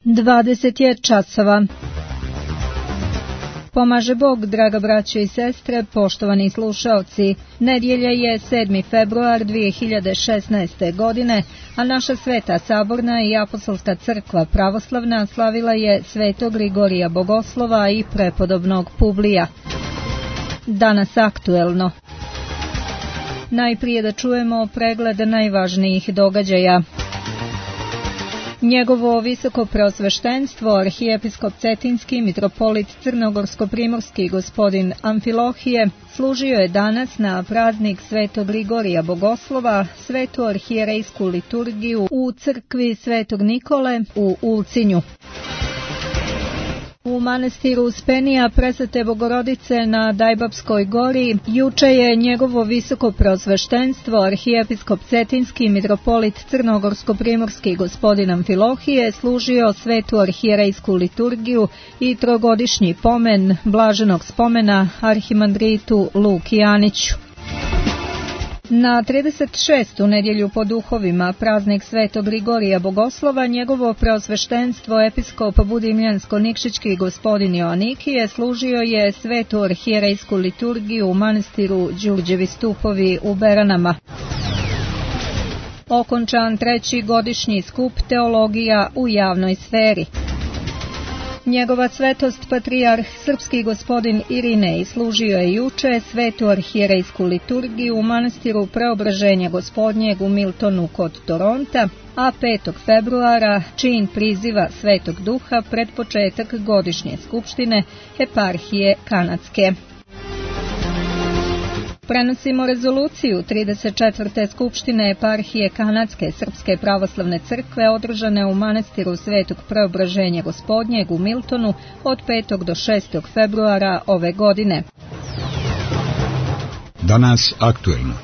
20 je časova. Pomaže Bog, draga braćo i sestre, poštovani slušaoci. Nedjelja je 7. februar 2016. godine, a naša Sveta Saborna i Apostolska crkva pravoslavna slavila je Svetog Grigorija Bogoslova i prepodobnog Publija. Danas aktuelno. Najprije da čujemo pregled najvažnijih događaja. Njegovo visoko preosveštenstvo, arhijepiskop Cetinski, mitropolit Crnogorsko-primorski gospodin Amfilohije, služio je danas na praznik Svetog Grigorija Bogoslova svetu arhijerejsku liturgiju u crkvi Svetog Nikole u Ulcinju. U manastiru Uspenija Presvete Bogorodice na Dajbabskoj gori juče je njegovo visoko preosveštenstvo arhijepiskop Cetinski, mitropolit Crnogorsko-primorski gospodin Amfilohije služio svetu arhijerejsku liturgiju i trogodišnji pomen blaženog spomena arhimandritu Luki Aniću. Na 36. nedjelju po duhovima, praznik Svetog Grigorija Bogoslova, njegovo preosveštenstvo episkop Budimljansko-Nikšićki gospodin Joanikije služio je svetu arhijerejsku liturgiju u manastiru Đurđevi stupovi u Beranama. Okončan 3. godišnji skup teologija u javnoj sferi. Njegova svetost patrijarh srpski gospodin Irinej služio je juče svetu arhijerejsku liturgiju u manastiru Preobraženja Gospodnjeg u Miltonu kod Toronta, a 5. februara čin priziva Svetog Duha pred početak godišnje skupštine eparhije Kanadske. Prenosimo rezoluciju 34. skupštine eparhije Kanadske Srpske pravoslavne crkve održane u manastiru Svetog Preobraženja Gospodnjeg u Miltonu od 5. do 6. februara ove godine. Danas aktuelno.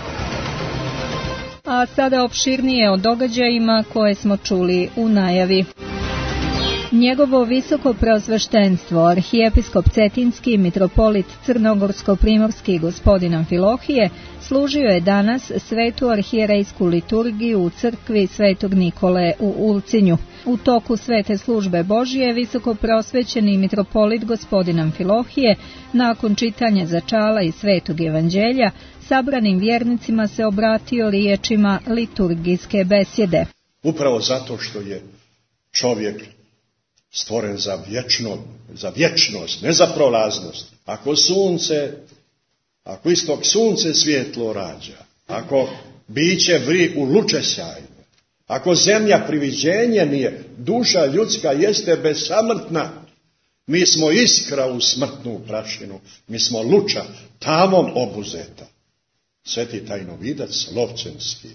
A sada opširnije o događajima koje smo čuli u najavi. Njegovo visoko preosveštenstvo, arhijepiskop Cetinski, mitropolit Crnogorsko-primorski gospodin Amfilohije, služio je danas svetu arhijerejsku liturgiju u crkvi Svetog Nikole u Ulcinju. U toku svete službe Božije, visoko preosvećeni mitropolit gospodin Amfilohije, nakon čitanja začala i Svetog Evanđelja, sabranim vjernicima se obratio riječima liturgijske besjede. Upravo zato što je čovjek stvoren za vječnost, ne za prolaznost. Ako istog sunce svjetlo rađa, ako biće vri u luče sjajne, ako zemlja priviđenje nije, duša ljudska jeste besamrtna. Mi smo iskra u smrtnu prašinu, mi smo luča tamom obuzeta. Sveti tajnovidac Lovćenski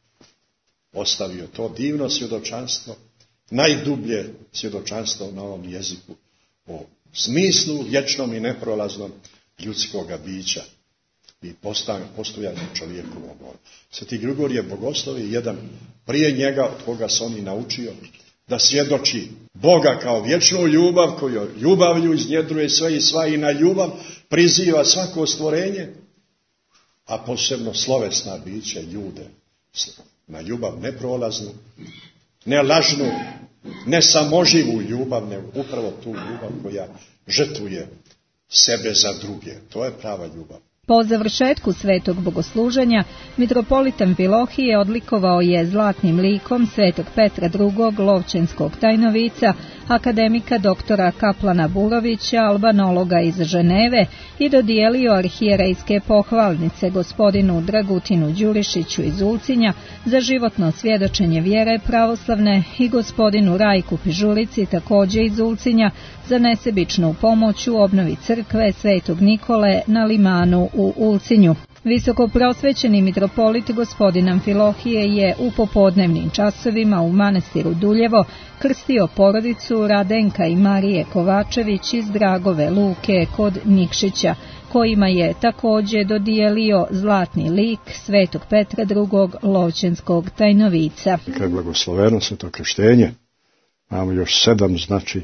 ostavio to divno svjedočanstvo, najdublje svjedočanstvo na ovom jeziku o smislu vječnom i neprolaznom ljudskoga bića i postojanju čovjekovog. Sveti Grigorije Bogoslov je jedan prije njega od koga se on i naučio da svjedoči Boga kao vječnu ljubav koju ljubavlju iznjedruje sve i sva i na ljubav priziva svako stvorenje, a posebno slovesna bića ljude na ljubav neprolaznu, ne lažnu, ne samoživu ljubav, nego upravo tu ljubav koja žrtvuje sebe za druge. To je prava ljubav. Po završetku svetog bogosluženja, mitropolit Amfilohije odlikovao je zlatnim likom svetog Petra II. Lovćenskog tajnovica, akademika doktora Kaplana Burovića, albanologa iz Ženeve, i dodijelio arhijerejske pohvalnice gospodinu Dragutinu Đurišiću iz Ulcinja za životno svjedočenje vjere pravoslavne i gospodinu Rajku Pižulici također iz Ulcinja za nesebičnu pomoć u obnovi crkve Svetog Nikole na Limanu u Ulcinju. Visoko prosvećeni mitropolit gospodin Amfilohije je u popodnevnim časovima u manastiru Duljevo krstio porodicu Radenka i Marije Kovačević iz Dragove Luke kod Nikšića, kojima je također dodijelio zlatni lik svetog Petra II. Lovćenskog tajnovica. Kad je blagosloveno sveto krštenje, imamo još 7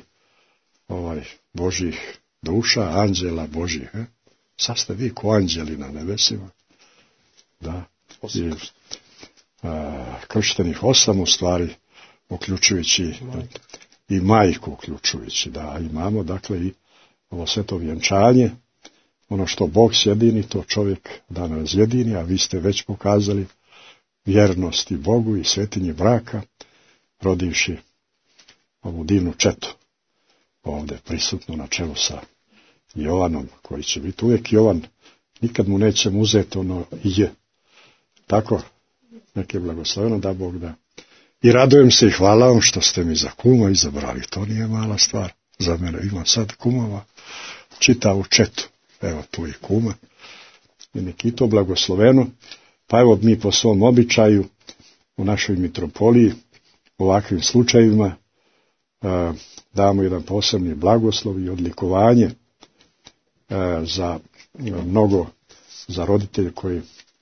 Božjih duša, anđela Božjih. Sad ste vi ko anđeli na nebesima. Da. I, krštenih 8 u stvari, uključujući i majku uključujući, da imamo dakle i ovo sveto vjenčanje, ono što Bog sjedini, to čovjek da ne razjedini, a vi ste već pokazali vjernost i Bogu i svetinji braka, rodivši ovu divnu četu ovdje prisutno na čelu sa Jovanom, koji će biti uvijek Jovan, nikad mu nećemo uzeti ono je. Tako, nek je blagosloveno da Bog da. I radujem se i hvala vam što ste mi za kuma izabrali, to nije mala stvar za mene, imam sad kumova, čitavu četu, evo tu je kuma, i nek i to blagosloveno, pa evo mi po svom običaju u našoj mitropoliji u ovakvim slučajevima damo jedan posebni blagoslov i odlikovanje za mnogo, za roditelje koji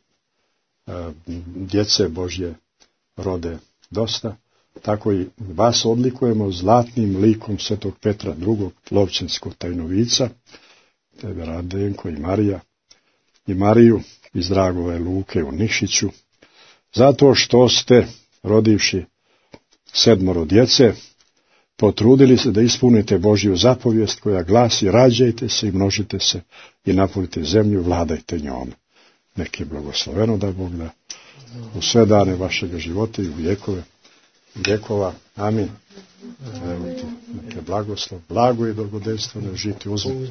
djece Božje rode dosta, tako i vas odlikujemo zlatnim likom svetog Petra II. Lovćenskog tajnovica, tebe Radenko i Marija, i Mariju iz Dragove Luke u Nišiću, zato što ste, rodivši 7 djece, potrudili se da ispunite Božju zapovijest koja glasi: rađajte se i množite se i napunite zemlju, vladajte njom. Nek je blagosloveno da Bog da u sve dane vašega života i u vjekova. Amin. Evo ti, nek je blagoslov, blago i blagodejstveno žiti uzmi.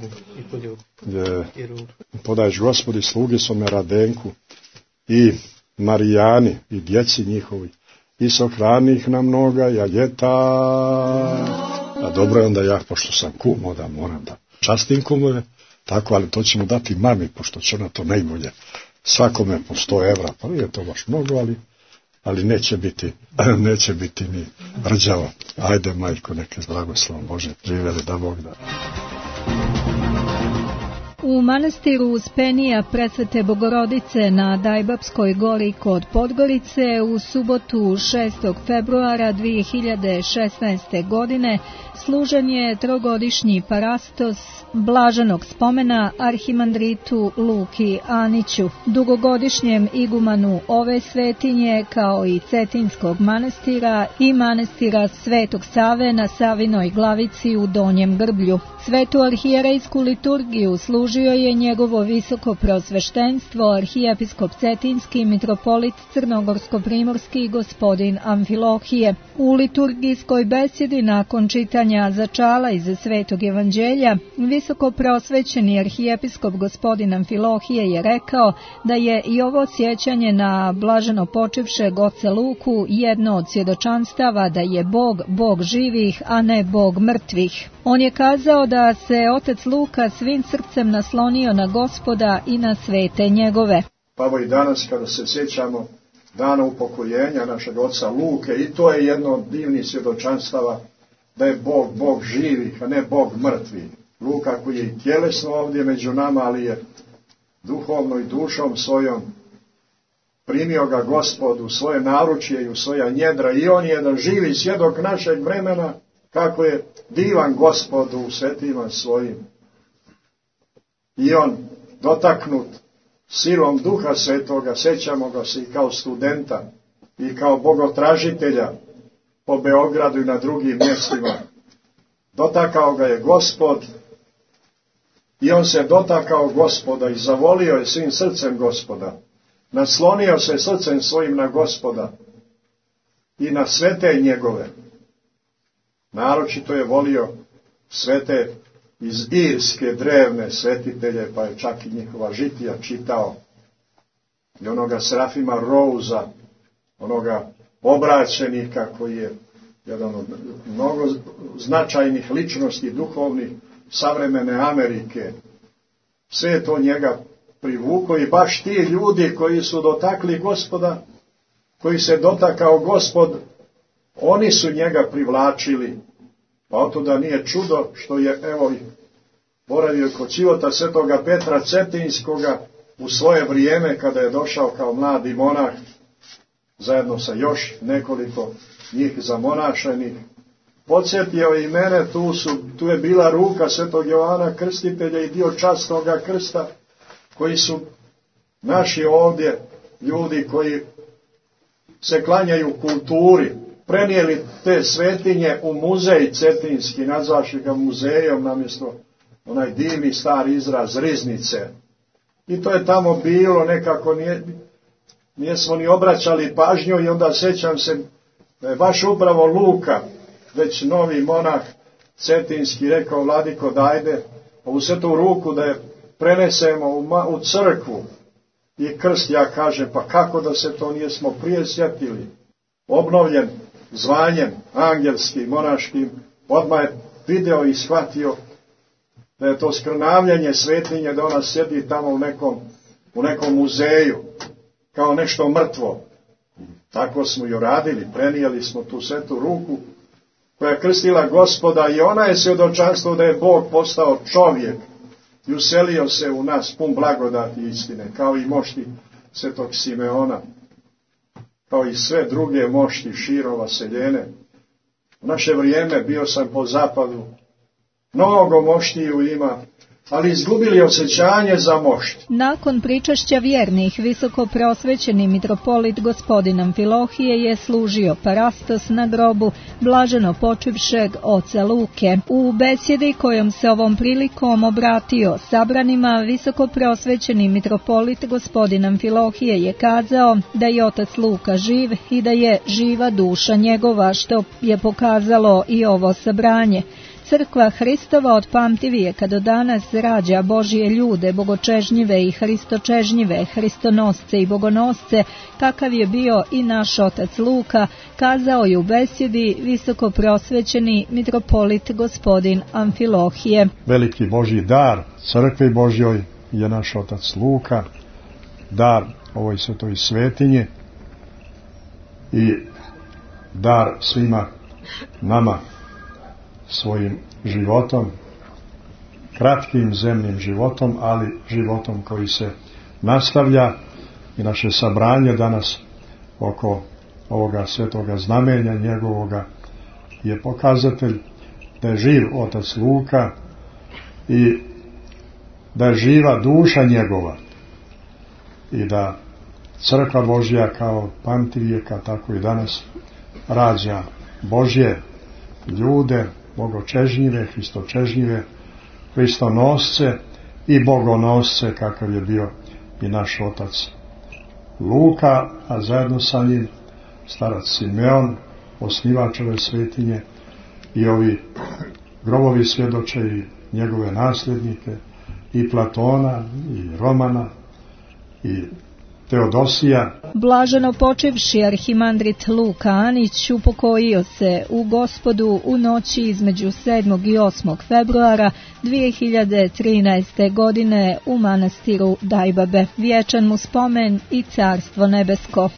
Podaješ Gospodi slugi svome Radenku i Marijani i djeci njihovi i sahrani ih na mnoga ljeta. A dobro je onda ja, pošto sam kum, onda moram da častim kumove, tako, ali to ćemo dati mami, pošto će ona to najbolje. Svakome po 100 evra, pa nije to baš mnogo, ali neće biti ni rđavo. Ajde, majko, neke s blagoslovom Bože živjeli, da Bog da. U manastiru Uspenija Presvete Bogorodice na Dajbapskoj gori kod Podgorice u subotu 6. februara 2016. godine služen je 3-godišnji parastos blaženog spomena arhimandritu Luki Aniću, dugogodišnjem igumanu ove svetinje, kao i Cetinskog manastira i manastira Svetog Save na Savinoj Glavici u Donjem Grblju. Svetu arhijerejsku liturgiju služio je njegovo visoko prosveštenstvo arhijepiskop Cetinski mitropolit Crnogorsko-primorski gospodin Amfilohije. U liturgijskoj besjedi nakon čitanja začala iz Svetog evanđelja, visoko prosvećeni arhijepiskop gospodin Amfilohije je rekao da je i ovo sjećanje na blaženo počivšeg oca Luku jedno od svjedočanstava da je Bog, Bog živih, a ne Bog mrtvih. On je kazao da se otac Luka svim srcem naslonio na Gospoda i na svete njegove. Pa evo i danas kada se sjećamo dana upokojenja našeg oca Luke, i to je jedno od divnih svjedočanstava da je Bog, Bog živih, a ne Bog mrtvih. Luka koji je i tjelesno ovdje među nama, ali je duhovno i dušom svojom primio ga Gospod u svoje naručje i u svoja njedra, i on je jedan živi svjedok našeg vremena kako je divan Gospod u svetima svojim. I on dotaknut silom Duha Svetoga, sjećamo ga se i kao studenta i kao bogotražitelja po Beogradu i na drugim mjestima. Dotakao ga je Gospod i on se dotakao Gospoda i zavolio je svim srcem Gospoda. Naslonio se srcem svojim na Gospoda i na svete njegove. Naročito je volio svete iz Irske drevne svetitelje, pa je čak i njihova žitija čitao. I onoga Serafima Rouza, onoga obraćenika koji je jedan od mnogo značajnih ličnosti duhovnih savremene Amerike. Sve je to njega privuko i baš ti ljudi koji su dotakli Gospoda, koji se dotakao Gospod, oni su njega privlačili. Pa otuda nije čudo što je, evo, boravio kod života svetoga Petra Cetinskoga u svoje vrijeme kada je došao kao mladi monah, zajedno sa još nekoliko njih zamonašenih. Podsjetio i mene, tu je bila ruka svetog Jovana Krstitelja i dio časnoga krsta, koji su naši ovdje ljudi koji se klanjaju kulturi, prenijeli te svetinje u muzej cetinski, nazvaši ga muzejom namjesto onaj divni stari izraz riznice. I to je tamo bilo, nekako nijesmo ni obraćali pažnju, i onda sjećam se da je baš upravo Luka, već novi monah cetinski, rekao: Vladiko, dajde ovu svetu ruku da je prenesemo u crkvu i krst. Ja kažem, pa kako da se to nijesmo prije sjetili? Obnovljen zvanjem angelskim, monaškim, odmah je video i shvatio da je to skrnavljanje svetinje, da ona sjedi tamo u nekom muzeju, kao nešto mrtvo. Tako smo i uradili, prenijeli smo tu svetu ruku koja je krstila Gospoda, i ona je svjedočanstvo da je Bog postao čovjek i uselio se u nas pun blagodati i istine, kao i mošti svetog Simeona, kao i sve druge mošti širom vaseljene. U naše vrijeme bio sam po zapadu, mnogo moštiju ima, ali izgubili osjećanje za mošt. Nakon pričašća vjernih, visoko preosvećeni mitropolit gospodin Amfilohije je služio parastos na grobu blaženo počivšeg oca Luke. U besjedi kojom se ovom prilikom obratio sabranima, visoko preosvećeni mitropolit gospodin Amfilohije je kazao da je otac Luka živ i da je živa duša njegova, što je pokazalo i ovo sabranje. Crkva Hristova od pamtivijeka do danas rađa Božije ljude, bogočežnjive i hristočežnjive, hristonosce i bogonosce, kakav je bio i naš otac Luka, kazao je u besjedi visoko prosvećeni mitropolit gospodin Amfilohije. Veliki Božji dar crkvi Božjoj je naš otac Luka, dar ovoj svetoj svetinje i dar svima nama svojim životom, kratkim zemnim životom, ali životom koji se nastavlja, i naše sabranje danas oko ovoga svetoga znamenja njegovoga je pokazatelj da je živ otac Luka i da je živa duša njegova i da crkva Božja kao pamtivijeka tako i danas rađa Božje ljude, bogočežnjive, hristočežnjive, hristonosce i bogonosce, kakav je bio i naš otac Luka, a zajedno sa njim starac Simeon, osnivač ove svetinje, i ovi grobovi svjedoče i njegove nasljednike, i Platona, i Romana, i Teodosija. Blaženo počivši arhimandrit Luka Anić upokojio se u Gospodu u noći između 7. i 8. februara 2013. godine u manastiru Dajbabe. Vječan mu spomen i carstvo nebesko.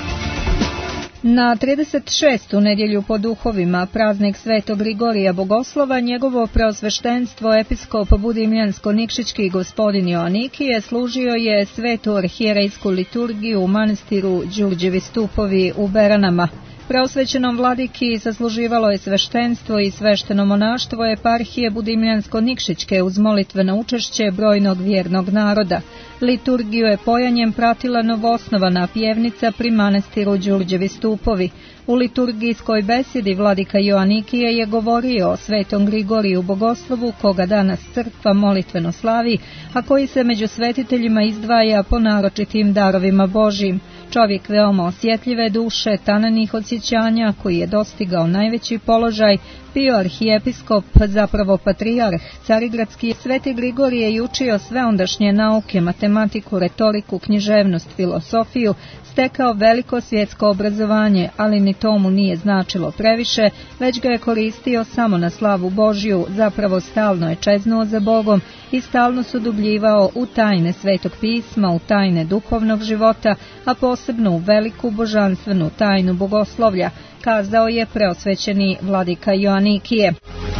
Na 36. nedjelju po duhovima, praznik Svetog Grigorija Bogoslova, njegovo preosveštenstvo episkop Budimljansko-Nikšićki gospodin Joanikije služio je svetu arhijerejsku liturgiju u manastiru Đurđevi stupovi u Beranama. Preosvećenom vladiki sasluživalo je sveštenstvo i svešteno monaštvo eparhije Budimljansko-Nikšićke uz molitveno učešće brojnog vjernog naroda. Liturgiju je pojanjem pratila novoosnovana pjevnica pri manastiru Đurđevi stupovi. U liturgijskoj besjedi vladika Joanikije je govorio o svetom Grigoriju Bogoslovu, koga danas crkva molitveno slavi, a koji se među svetiteljima izdvaja po naročitim darovima Božjim. Čovjek veoma osjetljive duše, tanenih osjećanja, koji je dostigao najveći položaj, bio arhijepiskop, zapravo patrijarh carigradski. Sveti Grigorije je učio sve ondašnje nauke, matematiku, retoriku, književnost, filosofiju, stekao veliko svjetsko obrazovanje, ali ni to mu nije značilo previše, već ga je koristio samo na slavu Božju, zapravo stalno je čeznuo za Bogom i stalno se udubljivao u tajne Svetog pisma, u tajne duhovnog života, a posebno u veliku božanstvenu tajnu bogoslovlja, kazao je preosvećeni vladika Joanikije.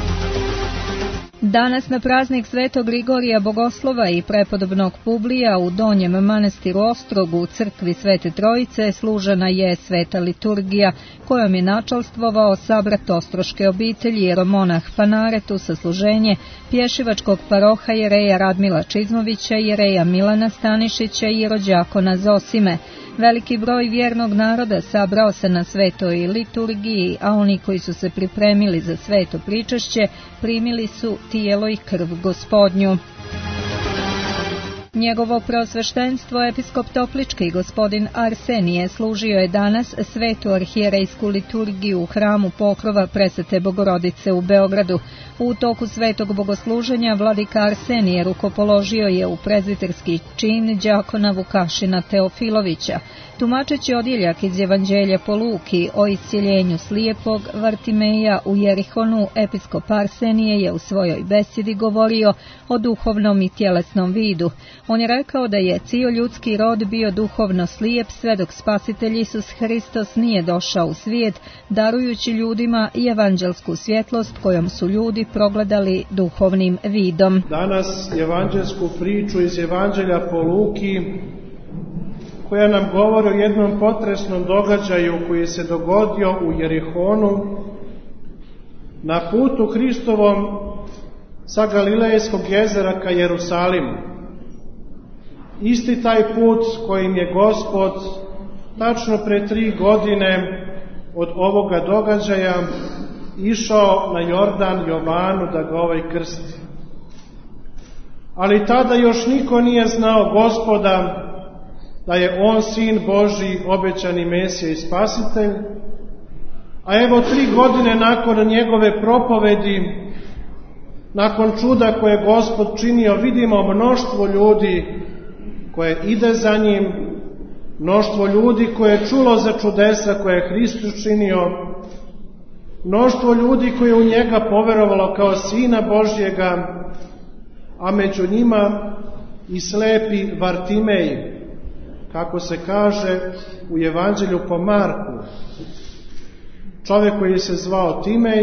Danas na praznik Svetog Grigorija Bogoslova i prepodobnog Publija u Donjem manastiru Ostrogu u crkvi Svete Trojice služena je sveta liturgija, kojom je načalstvovao sabrat ostroške obitelji jeromonah Panaretu sa služenje pješivačkog paroha jereja Radmila Čizmovića, jereja Milana Stanišića i rođakona Zosime. Veliki broj vjernog naroda sabrao se na svetoj liturgiji, a oni koji su se pripremili za sveto pričašće primili su tijelo i krv Gospodnju. Njegovo preosveštenstvo episkop Toplički gospodin Arsenije služio je danas svetu arhijerejsku liturgiju u hramu Pokrova Presvete Bogorodice u Beogradu. U toku svetog bogosluženja vladika Arsenije rukopoložio je u prezbiterski čin đakona Vukašina Teofilovića. Tumačeći odjeljak iz Evanđelja po Luki o iscjeljenju slijepog Vartimeja u Jerihonu, episkop Arsenije je u svojoj besjedi govorio o duhovnom i tjelesnom vidu. On je rekao da je cijel ljudski rod bio duhovno slijep sve dok Spasitelj Isus Hristos nije došao u svijet, darujući ljudima i evanđelsku svjetlost kojom su ljudi progledali duhovnim vidom. Danas evanđelsku priču iz Evanđelja po Luki, koja nam govori o jednom potresnom događaju koji se dogodio u Jerihonu na putu Hristovom sa Galilejskog jezera ka Jerusalimu. Isti taj put kojim je Gospod tačno pre 3 godine od ovoga događaja išao na Jordan Jovanu da ga krsti. Ali tada još niko nije znao Gospoda, da je on Sin Božji, obećani Mesija i Spasitelj, a evo 3 godine nakon njegove propovedi, nakon čuda koje je Gospod činio, vidimo mnoštvo ljudi koje ide za njim, mnoštvo ljudi koje je čulo za čudesa koje je Hristos činio, mnoštvo ljudi koje je u njega poverovalo kao Sina Božjega, a među njima i slepi Vartimej, kako se kaže u Evanđelju po Marku, čovjek koji se zvao Timej,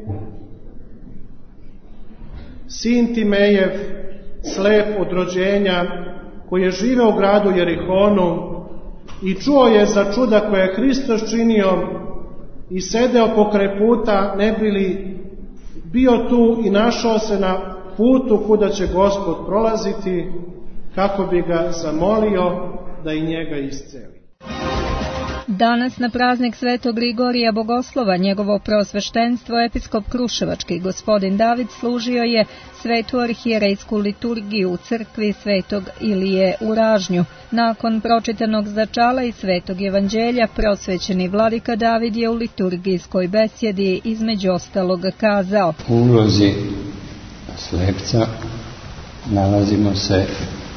sin Timejev, slep od rođenja, koji je živeo u gradu Jerihonu i čuo je za čuda koje je Hristos činio i sedeo pokraj puta, ne bi li bio tu i našao se na putu kuda će Gospod prolaziti, kako bi ga zamolio da i njega isceli. Danas na praznik Svetog Grigorija Bogoslova, njegovo preosveštenstvo episkop Kruševački gospodin David služio je svetu arhijerejsku liturgiju u crkvi Svetog Ilije u Ražnju. Nakon pročitanog začala i Svetog Evanđelja, preosvećeni vladika David je u liturgijskoj besjedi između ostalog kazao: U ulozi slepca nalazimo se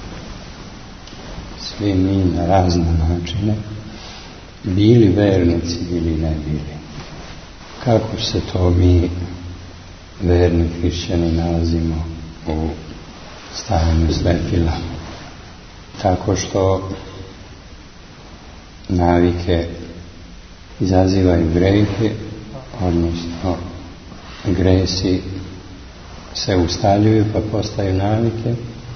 svi mi na razne načine, bili vernici ili ne bili. Kako se to mi, verni hrišćani, nalazimo u stanju slepila? Tako što navike izazivaju grehe, odnosno gresi se ustaljuju pa postaju navike,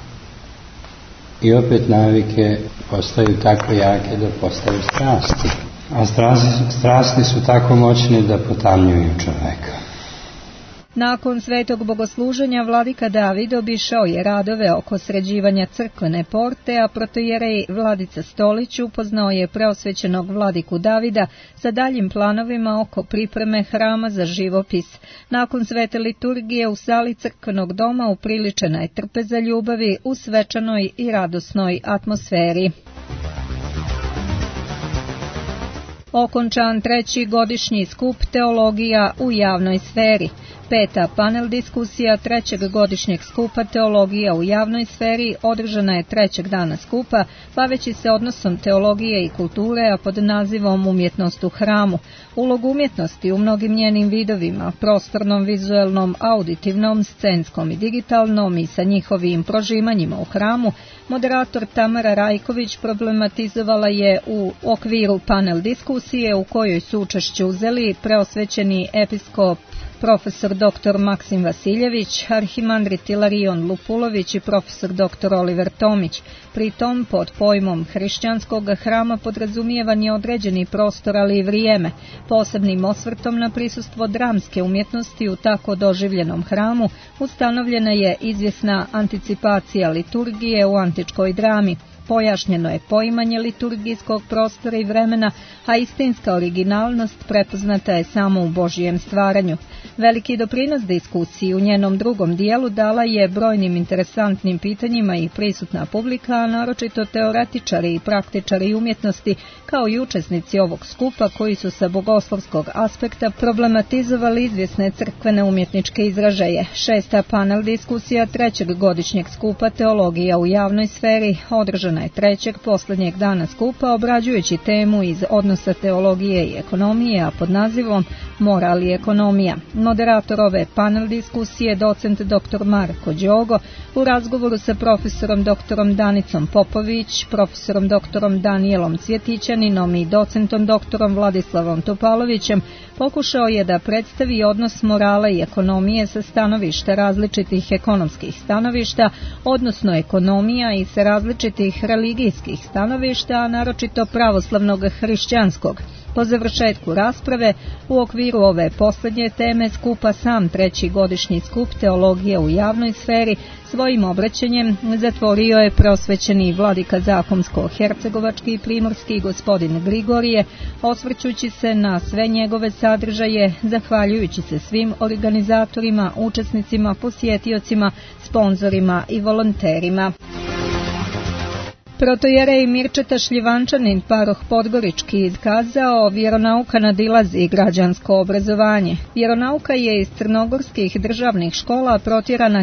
i opet navike postaju tako jake da postaju strasti. A strasti su tako moćne da potamnjuju čoveka. Nakon svetog bogosluženja vladika David obišao je radove oko sređivanja crkvene porte, a protojerej Vladica Stolić upoznao je preosvećenog vladiku Davida sa daljim planovima oko pripreme hrama za živopis. Nakon svete liturgije u sali crkvenog doma upriličena je trpeza ljubavi u svečanoj i radosnoj atmosferi. Okončan 3. godišnji skup Teologija u javnoj sferi. 5. panel diskusija 3. godišnjeg skupa Teologija u javnoj sferi održana je 3. dana skupa, baveći se odnosom teologije i kulture, a pod nazivom Umjetnost u hramu. Ulogu umjetnosti u mnogim njenim vidovima, prostornom, vizuelnom, auditivnom, scenskom i digitalnom i sa njihovim prožimanjima u hramu, moderator Tamara Rajković problematizovala je u okviru panel diskusije u kojoj su učešće uzeli preosvećeni episkop profesor dr. Maksim Vasiljević, arhimandrit Ilarion Lupulović i profesor dr. Oliver Tomić. Pritom, pod pojmom hrišćanskog hrama podrazumijevan je određeni prostor, ali i vrijeme. Posebnim osvrtom na prisustvo dramske umjetnosti u tako doživljenom hramu ustanovljena je izvjesna anticipacija liturgije u antičkoj drami. Pojašnjeno je poimanje liturgijskog prostora i vremena, a istinska originalnost prepoznata je samo u Božijem stvaranju. Veliki doprinos diskusiji u njenom drugom dijelu dala je brojnim interesantnim pitanjima i prisutna publika, a naročito teoretičari i praktičari umjetnosti, kao i učesnici ovog skupa koji su sa bogoslovskog aspekta problematizovali izvjesne crkvene umjetničke izražaje. 6. panel diskusija 3. godišnjeg skupa Teologija u javnoj sferi održana je 3. posljednjeg dana skupa, obrađujući temu iz odnosa teologije i ekonomije, a pod nazivom Moral i ekonomija. Moderator ove panel diskusije, docent dr. Marko Đogo, u razgovoru sa profesorom dr. Danicom Popović, profesorom dr. Danijelom Cvjetićaninom i docentom dr. Vladislavom Topalovićem, pokušao je da predstavi odnos morala i ekonomije sa stanovišta različitih ekonomskih stanovišta, odnosno ekonomija i sa različitih religijskih stanovišta, a naročito pravoslavnog hrišćanskog. Po završetku rasprave, u okviru ove posljednje teme skupa sam 3. godišnji skup Teologije u javnoj sferi svojim obraćanjem zatvorio je preosvećeni vladika Zakomsko-hercegovački i primorski gospodin Grigorije, osvrćući se na sve njegove sadržaje, zahvaljujući se svim organizatorima, učesnicima, posjetiocima, sponzorima i volonterima. Protojerej Mirčeta Šljivančanin, paroh Podgorički, kazao: vjeronauka nadilazi građansko obrazovanje. Vjeronauka je iz crnogorskih državnih škola protjerana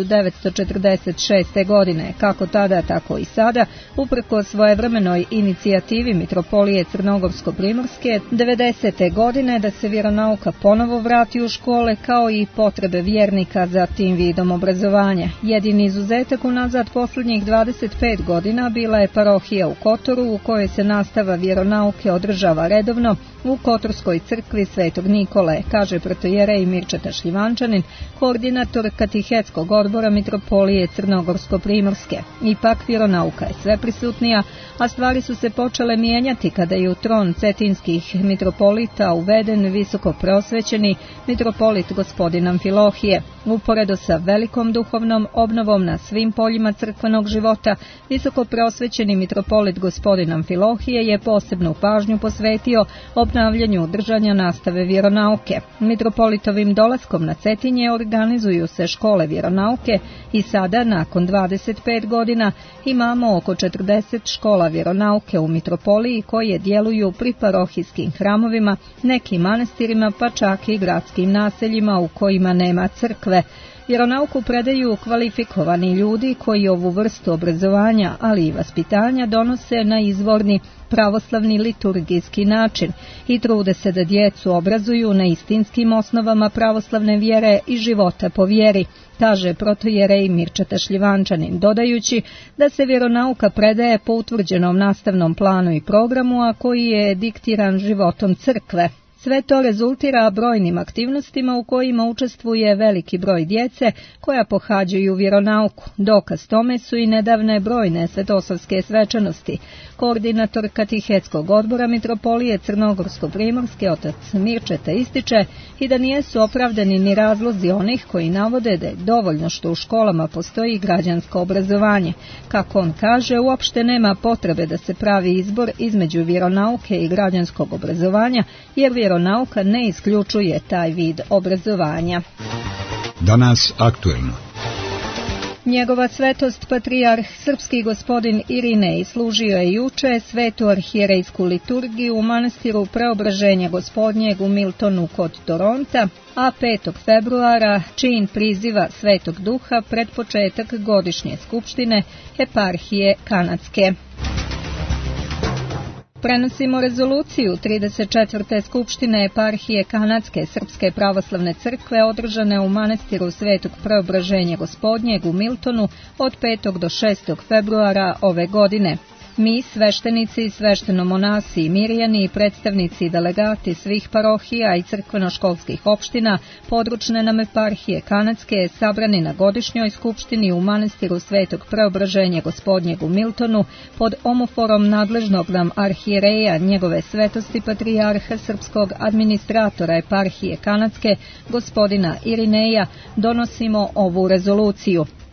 1946. godine, kako tada, tako i sada, uprkos svojevremenoj inicijativi Mitropolije Crnogorsko-primorske 90. godine da se vjeronauka ponovo vrati u škole, kao i potrebe vjernika za tim vidom obrazovanja. Jedini izuzetak unazad posljednjih 25 godina bila je parohija u Kotoru, u kojoj se nastava vjeronauke održava redovno u Kotorskoj crkvi Svetog Nikole, kaže protojerej Mirčeta Šljivančanin, koordinator katehetskog odbora Mitropolije Crnogorsko-primorske. Ipak vjeronauka je sve prisutnija, a stvari su se počele mijenjati kada je u tron cetinskih mitropolita uveden visoko preosvećeni mitropolit gospodin Amfilohije. Uporedo sa velikom duhovnom obnovom na svim poljima crkvenog života, visoko preosvećeni mitropolit gospodin Amfilohije je posebnu pažnju posvetio obnavljanju držanja nastave vjeronauke. Mitropolitovim dolaskom na Cetinje organizuju se škole vjeronauke i sada, nakon 25 godina, imamo oko 40 škola vjeronauke u mitropoliji koje djeluju pri parohijskim hramovima, nekim manastirima, pa čak i gradskim naseljima u kojima nema crkve. Vjeronauku predaju kvalifikovani ljudi koji ovu vrstu obrazovanja, ali i vaspitanja donose na izvorni pravoslavni liturgijski način i trude se da djecu obrazuju na istinskim osnovama pravoslavne vjere i života po vjeri, kaže protojerej Mirčeta Šljivančanin, dodajući da se vjeronauka predaje po utvrđenom nastavnom planu i programu, a koji je diktiran životom crkve. Sve to rezultira brojnim aktivnostima u kojima učestvuje veliki broj djece koja pohađaju vjeronauku. Dokaz tome su i nedavne brojne svetosavske svečanosti. Koordinator katehetskog odbora Mitropolije Crnogorsko-primorske otac Mirčeta ističe i da nijesu opravdani ni razlozi onih koji navode da je dovoljno što u školama postoji građansko obrazovanje. Kako on kaže, uopšte nema potrebe da se pravi izbor između vjeronauke i građanskog obrazovanja, jer vjeronauka ne isključuje taj vid obrazovanja. Danas aktuelno. Njegova svetost patrijarh srpski gospodin Irinej služio je juče svetu arhijerejsku liturgiju u manastiru Preobraženja Gospodnjeg u Miltonu kod Toronta, a 5. februara čin priziva Svetog Duha pred početak godišnje skupštine eparhije Kanadske. Prenosimo rezoluciju 34. skupštine eparhije Kanadske Srpske pravoslavne crkve održane u manastiru Svetog Preobraženja Gospodnjeg u Miltonu od 5. do 6. februara ove godine. Mi, sveštenici, sveštenomonasi i mirjani, predstavnici i delegati svih parohija i crkveno-školskih opština područne nam eparhije Kanadske, sabrani na godišnjoj skupštini u manastiru Svetog Preobraženja Gospodnjeg u Miltonu pod omoforom nadležnog nam arhijereja njegove svetosti patrijarha srpskog administratora eparhije Kanadske, gospodina Irineja, donosimo ovu rezoluciju.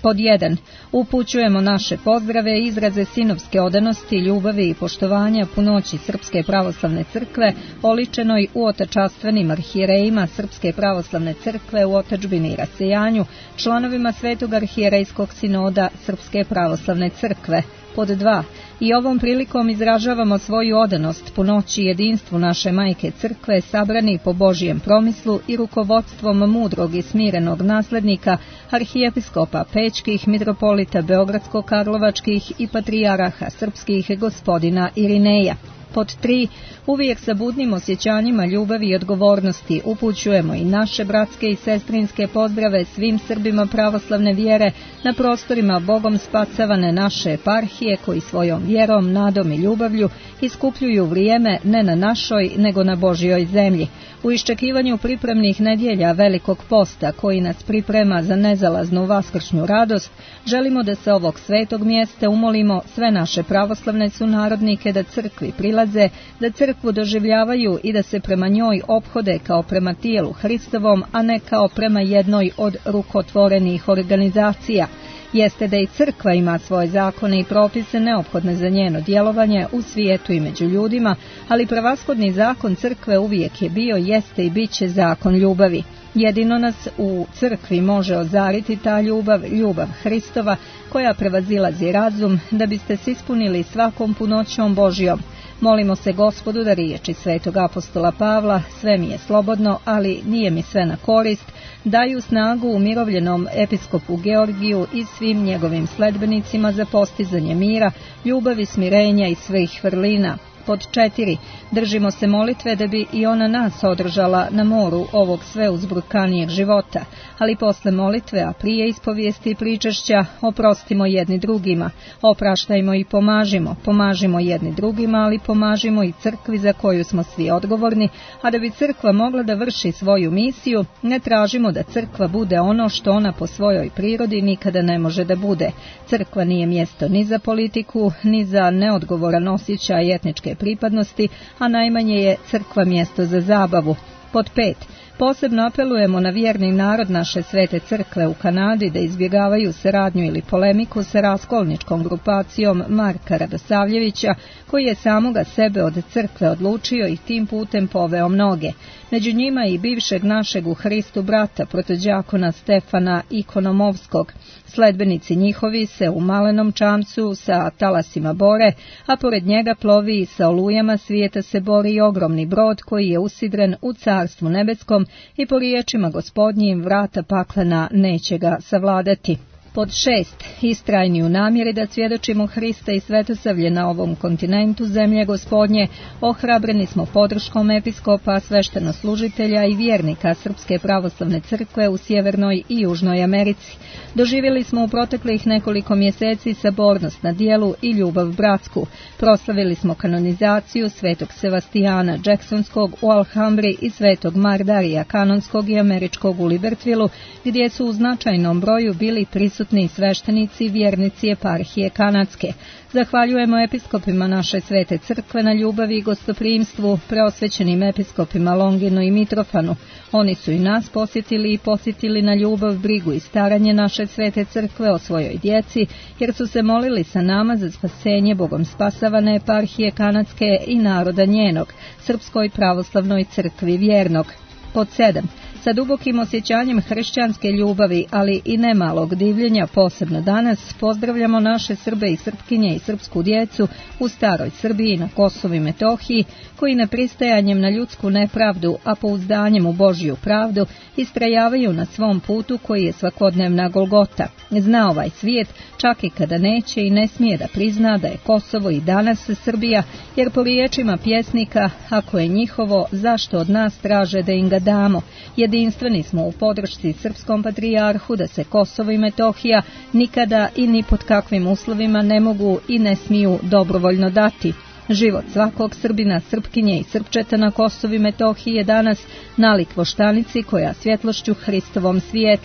Pod 1. Upućujemo naše pozdrave i izraze sinovske odanosti, ljubavi i poštovanja punoći Srpske pravoslavne crkve, oličenoj u otačastvenim arhijerejima Srpske pravoslavne crkve u otadžbini i rasejanju, članovima Svetog arhijerejskog sinoda Srpske pravoslavne crkve. Pod 2. I ovom prilikom izražavamo svoju odanost punoći jedinstvu naše majke crkve, sabrani po Božijem promislu i rukovodstvom mudrog i smirenog naslednika, arhijepiskopa Pećkih, mitropolita Beogradsko-Karlovačkih i patrijaraha srpskih gospodina Irineja. Pod 3. Uvijek sa budnim osjećanjima ljubavi i odgovornosti upućujemo i naše bratske i sestrinske pozdrave svim Srbima pravoslavne vjere na prostorima Bogom spasavane naše eparhije koji svojom vjerom, nadom i ljubavlju iskupljuju vrijeme ne na našoj nego na Božjoj zemlji. U iščekivanju pripremnih nedjelja Velikog posta koji nas priprema za nezalaznu vaskršnju radost, želimo da se ovog svetog mjesta umolimo sve naše pravoslavne sunarodnike da crkvi prilaze, da crkvu doživljavaju i da se prema njoj ophode kao prema tijelu Hristovom, a ne kao prema jednoj od rukotvorenih organizacija. Jeste da i crkva ima svoje zakone i propise neophodne za njeno djelovanje u svijetu i među ljudima, ali prevashodni zakon crkve uvijek je bio, jeste i bit će zakon ljubavi. Jedino nas u crkvi može ozariti ta ljubav Hristova koja prevazilazi razum, da biste se ispunili svakom punoćom Božjom. Molimo se Gospodu da riječi svetog apostola Pavla, sve mi je slobodno, ali nije mi sve na korist, daju snagu umirovljenom episkopu Georgiju i svim njegovim sledbenicima za postizanje mira, ljubavi, smirenja i svih vrlina. Pod 4. Držimo se molitve da bi i ona nas održala na moru ovog sve uzburkanijeg života, ali posle molitve, a prije ispovijesti i pričešća, oprostimo jedni drugima, opraštajmo i pomažimo jedni drugima, ali pomažimo i crkvi za koju smo svi odgovorni, a da bi crkva mogla da vrši svoju misiju, ne tražimo da crkva bude ono što ona po svojoj prirodi nikada ne može da bude. Crkva nije mjesto ni za politiku, ni za neodgovoran osjećaj etničke pripadnosti, a najmanje je crkva mjesto za zabavu. Pod 5. Posebno apelujemo na vjerni narod naše svete crkve u Kanadi da izbjegavaju saradnju ili polemiku sa raskolničkom grupacijom Marka Radosavljevića, koji je samoga sebe od crkve odlučio i tim putem poveo mnoge. Među njima i bivšeg našeg u Hristu brata protodjakona Stefana Ikonomovskog. Sledbenici njihovi se u malenom čamcu sa talasima bore, a pored njega plovi i sa olujama svijeta se bori i ogromni brod koji je usidren u carstvu nebeskom i po riječima Gospodnjim vrata paklena neće ga savladati. Pod 6. Istrajni u namjeri da svjedočimo Hrista i svetosavlje na ovom kontinentu zemlje Gospodnje, ohrabreni smo podrškom episkopa, sveštenoslужitelja i vjernika Srpske pravoslavne crkve u Sjevernoj i Južnoj Americi. Doživjeli smo u proteklih nekoliko mjeseci sabornost na dijelu i ljubav bratsku. Proslavili smo kanonizaciju svetog Sevastijana Jacksonskog u Alhambri i svetog Mardarija Kanonskog i američkog u Libertvilu, gdje su u značajnom broju bili prisutni sveštenici i vjernici eparhije kanadske. Zahvaljujemo episkopima naše svete crkve na ljubavi i gostoprimstvu, preosvećenim episkopima Longinu i Mitrofanu. Oni su i nas posjetili na ljubav, brigu i staranje naše svete crkve o svojoj djeci, jer su se molili sa nama za spasenje Bogom spasavane eparhije kanadske i naroda njenog, Srpskoj pravoslavnoj crkvi vjernog. Pod 7. Sa dubokim osjećanjem hrišćanske ljubavi, ali i nemalog divljenja, posebno danas, pozdravljamo naše Srbe i Srpkinje i srpsku djecu u staroj Srbiji na Kosovu i Metohiji, koji nepristajanjem na ljudsku nepravdu, a pouzdanjem u Božju pravdu, istrajavaju na svom putu koji je svakodnevna Golgota. Zna ovaj svijet, čak i kada neće i ne smije da prizna da je Kosovo i danas Srbija, jer po riječima pjesnika, ako je njihovo, zašto od nas traže da im ga damo? Jedinstveni smo u podršci srpskom patrijarhu da se Kosovo i Metohija nikada i ni pod kakvim uslovima ne mogu i ne smiju dobrovoljno dati. Život svakog Srbina, Srpkinje i Srpčeta na Kosovu i Metohiji je danas nalik voštanici koja svjetlošću Hristovom svijetli.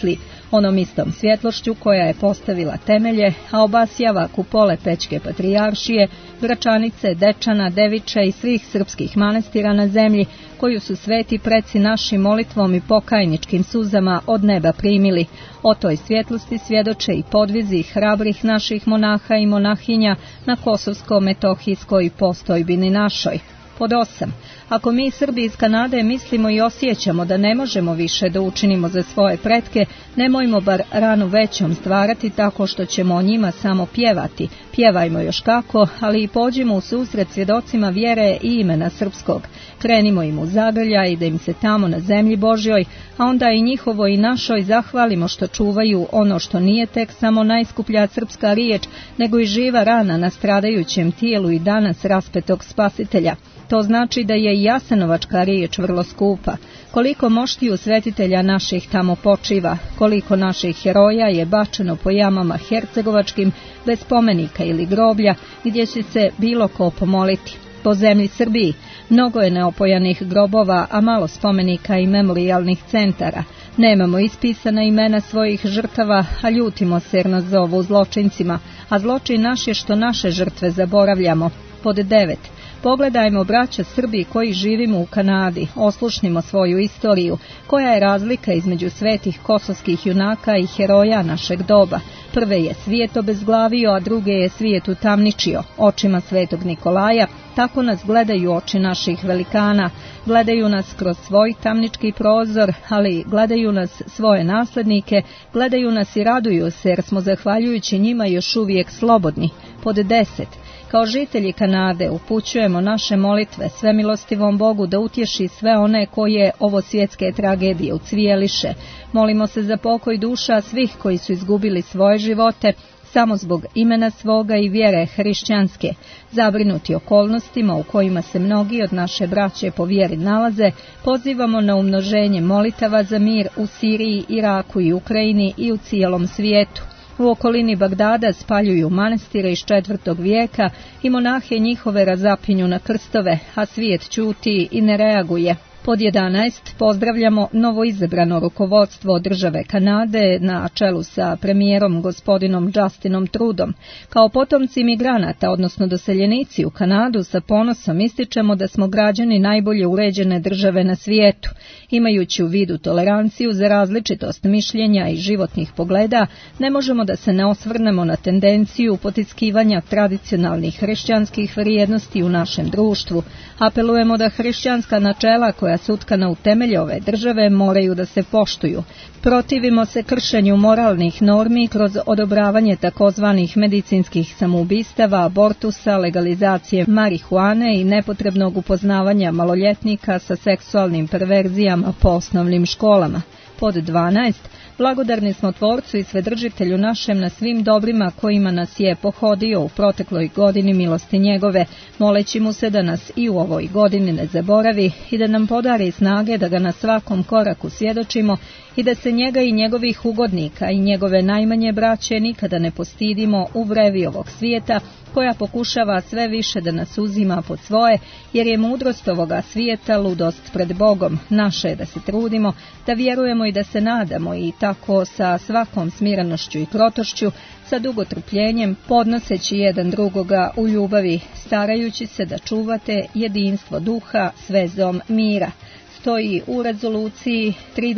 onom istom svjetlošću koja je postavila temelje, a obasjava kupole Pećke patrijaršije, Gračanice, Dečana, Devića i svih srpskih manastira na zemlji, koju su sveti preci naši molitvom i pokajničkim suzama od neba primili. O toj svjetlosti svjedoče i podvizi hrabrih naših monaha i monahinja na Kosovsko-Metohijskoj postojbini našoj. Pod 8. Ako mi Srbi iz Kanade mislimo i osjećamo da ne možemo više da učinimo za svoje pretke, nemojmo bar ranu većom stvarati tako što ćemo o njima samo pjevati. Pjevajmo još kako, ali i pođimo u susret svjedocima vjere i imena srpskog. Krenimo im u zagrljaj i da im se tamo na zemlji Božjoj, a onda i njihovoj i našoj zahvalimo što čuvaju ono što nije tek samo najskuplja srpska riječ, nego i živa rana na stradajućem tijelu i danas raspetog Spasitelja. To znači da je i jasenovačka riječ vrlo skupa. Koliko moštiju svetitelja naših tamo počiva, koliko naših heroja je bačeno po jamama hercegovačkim, bez spomenika ili groblja, gdje će se bilo ko pomoliti. Po zemlji Srbiji mnogo je neopojanih grobova, a malo spomenika i memorijalnih centara. Nemamo ispisana imena svojih žrtava, a ljutimo se jer nas zovu zločincima, a zločin naš je što naše žrtve zaboravljamo. Pod 9. Pogledajmo, braća Srbi koji živimo u Kanadi, oslušnimo svoju istoriju, koja je razlika između svetih kosovskih junaka i heroja našeg doba. Prve je svijet obezglavio, a druge je svijet utamničio. Očima svetog Nikolaja tako nas gledaju oči naših velikana, gledaju nas kroz svoj tamnički prozor, ali gledaju nas svoje naslednike, gledaju nas i raduju se jer smo zahvaljujući njima još uvijek slobodni. Pod 10. Kao žitelji Kanade upućujemo naše molitve svemilostivom Bogu da utješi sve one koje ovo svjetske tragedije ucvijeliše. Molimo se za pokoj duša svih koji su izgubili svoje živote samo zbog imena svoga i vjere hrišćanske. Zabrinuti okolnostima u kojima se mnogi od naše braće po vjeri nalaze, pozivamo na umnoženje molitava za mir u Siriji, Iraku i Ukrajini i u cijelom svijetu. U okolini Bagdada spaljuju manastire iz 4. vijeka i monahe njihove razapinju na krstove, a svijet ćuti i ne reaguje. Pod 11. Pozdravljamo novoizabrano rukovodstvo države Kanade na čelu sa premijerom gospodinom Justinom Trudom. Kao potomci migranata, odnosno doseljenici u Kanadu, sa ponosom ističemo da smo građani najbolje uređene države na svijetu. Imajući u vidu toleranciju za različitost mišljenja i životnih pogleda, ne možemo da se ne osvrnemo na tendenciju potiskivanja tradicionalnih hrišćanskih vrijednosti u našem društvu. Apelujemo da hrišćanska načela koja su utkana u temelje ove države moraju da se poštuju. Protivimo se kršenju moralnih normi kroz odobravanje takozvanih medicinskih samoubistava, abortusa, legalizacije marihuane i nepotrebnog upoznavanja maloljetnika sa seksualnim perverzijama po osnovnim školama. Pod 12. Blagodarni smo Tvorcu i Svedržitelju našem na svim dobrima kojima nas je pohodio u protekloj godini milosti njegove, moleći mu se da nas i u ovoj godini ne zaboravi i da nam podari snage da ga na svakom koraku svjedočimo i da se njega i njegovih ugodnika i njegove najmanje braće nikada ne postidimo u vrevi ovog svijeta, koja pokušava sve više da nas uzima pod svoje, jer je mudrost ovoga svijeta ludost pred Bogom. Naše je da se trudimo, da vjerujemo i da se nadamo i tako sa svakom smirenošću i krotošću, sa dugotrpljenjem, podnoseći jedan drugoga u ljubavi, starajući se da čuvate jedinstvo duha s vezom mira. Stoji u rezoluciji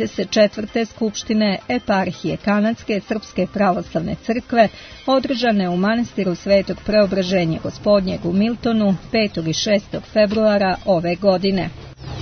34. Skupštine Eparhije Kanadske Srpske pravoslavne crkve, održane u manastiru Svetog Preobraženja Gospodnjeg u Miltonu 5. i 6. februara ove godine.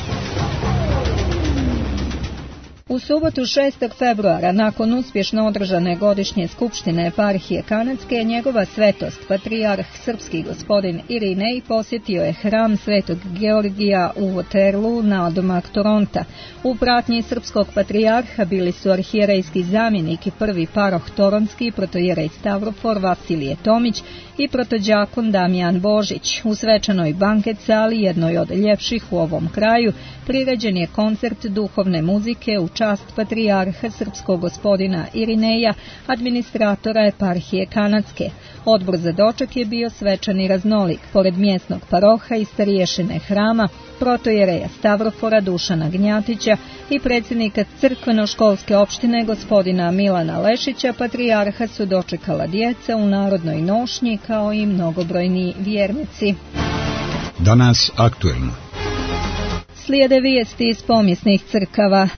U subotu 6. februara, nakon uspješno održane godišnje skupštine Eparhije Kanadske, njegova svetost, patrijarh srpski gospodin Irinej, posjetio je hram Svetog Georgija u Waterloo na odomak Toronta. U pratnji srpskog patrijarha bili su arhijerejski zamjenik i prvi paroh toronski, protojerej Stavrofor Vasilije Tomić i protođakon Damjan Božić. U svečanoj banket sali, jednoj od ljepših u ovom kraju, priređen je koncert duhovne muzike u čast čast patrijarha srpskog gospodina Irineja, administratora eparhije kanadske. Odbor za doček je bio svečan i raznolik, pored mjesnog paroha i starješine hrama, protojereja Stavrofora Dušana Gnjatića i predsjednika crkveno-školske opštine gospodina Milana Lešića, patrijarha su dočekala djeca u narodnoj nošnji kao i mnogobrojni vjernici. Danas aktuelno. Slijede vijesti iz pomjesnih crkava.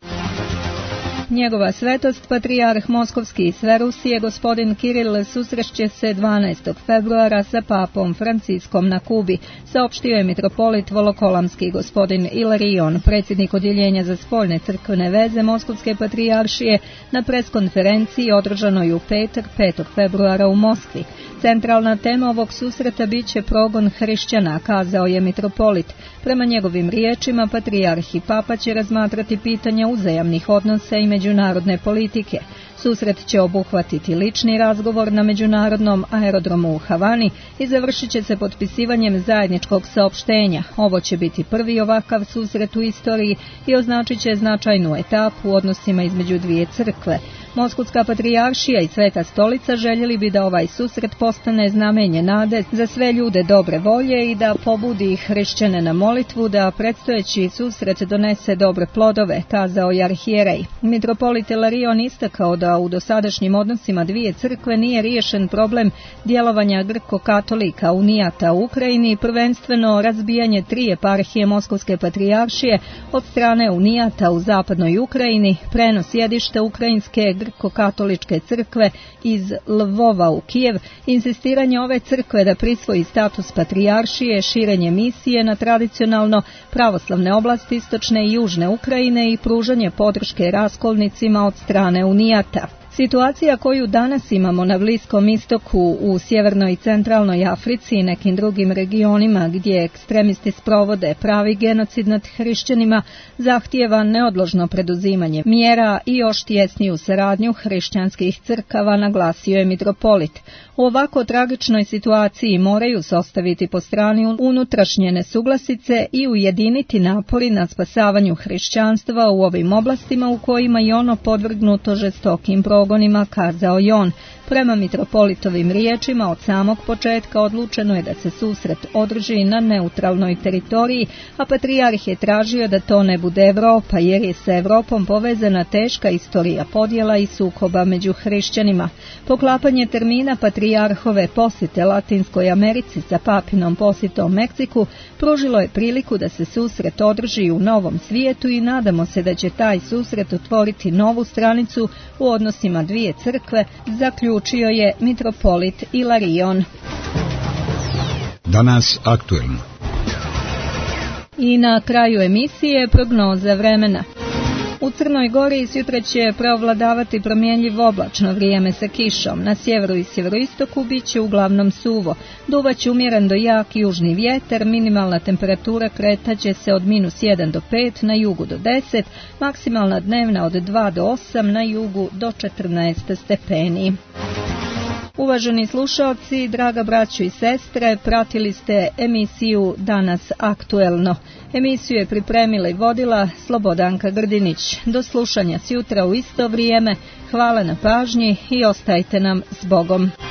Njegova svetost, patrijarh Moskovski i sve Rusije, gospodin Kiril, susrešće se 12. februara sa papom Franciskom na Kubi, saopštio je mitropolit Volokolamski gospodin Ilarion, predsjednik odjeljenja za spoljne crkvene veze Moskovske patrijaršije, na preskonferenciji održanoj u petak 5. februara u Moskvi. Centralna tema ovog susreta biće progon hrišćana, kazao je mitropolit. Prema njegovim riječima, patrijarh i papa će razmatrati pitanja uzajamnih odnosa i međunarodne politike. Susret će obuhvatiti lični razgovor na međunarodnom aerodromu u Havani i završit će se potpisivanjem zajedničkog saopštenja. Ovo će biti prvi ovakav susret u istoriji i označit će značajnu etapu u odnosima između dvije crkve. Moskovska patrijaršija i Sveta stolica željeli bi da ovaj susret postane znamenje nade za sve ljude dobre volje i da pobudi hrišćane na molitvu da predstojeći susret donese dobre plodove, kazao je arhijerej. Mitropolit Ilarion istakao da u dosadašnjim odnosima dvije crkve nije riješen problem djelovanja grko-katolika unijata u Ukrajini, prvenstveno razbijanje 3 eparhije Moskovske patrijaršije od strane unijata u zapadnoj Ukrajini, prenos sjedišta ukrajinske grko-katoličke crkve iz Lvova u Kijev, insistiranje ove crkve da prisvoji status patrijaršije, širenje misije na tradicionalno pravoslavne oblasti istočne i južne Ukrajine i pružanje podrške raskolnicima od strane unijata. Situacija koju danas imamo na Bliskom istoku, u sjevernoj i centralnoj Africi i nekim drugim regionima gdje ekstremisti sprovode pravi genocid nad hrišćanima, zahtijeva neodložno preduzimanje mjera i još tjesniju saradnju hrišćanskih crkava, naglasio je mitropolit. U ovako tragičnoj situaciji moraju se ostaviti po strani unutrašnje nesuglasice i ujediniti napori na spasavanju hrišćanstva u ovim oblastima u kojima je ono podvrgnuto žestokim progonima, kazao je on. Prema mitropolitovim riječima, od samog početka odlučeno je da se susret održi na neutralnoj teritoriji, a patrijarh je tražio da to ne bude Europa, jer je sa Europom povezana teška istorija podjela i sukoba među hrišćanima. Poklapanje termina patrijarhove posjete Latinskoj Americi sa papinom posjetom Meksiku pružilo je priliku da se susret održi u novom svijetu i nadamo se da će taj susret otvoriti novu stranicu u odnosima dvije crkve, zaključio je mitropolit Ilarion. Danas aktuelno. I na kraju emisije prognoza vremena. U Crnoj Gori sutra će preovladavati promjenjivo oblačno vrijeme sa kišom. Na sjeveru i sjeveroistoku bit će uglavnom suvo. Duvaće umjeren do jak južni vjetar, minimalna temperatura kretaće se od -1 do 5, na jugu do 10, maksimalna dnevna od 2 do 8, na jugu do 14 stepeni. Uvaženi slušalci, draga braćo i sestre, pratili ste emisiju Danas aktuelno. Emisiju je pripremila i vodila Slobodanka Grdinić. Do slušanja sjutra u isto vrijeme. Hvala na pažnji i ostajte nam s Bogom.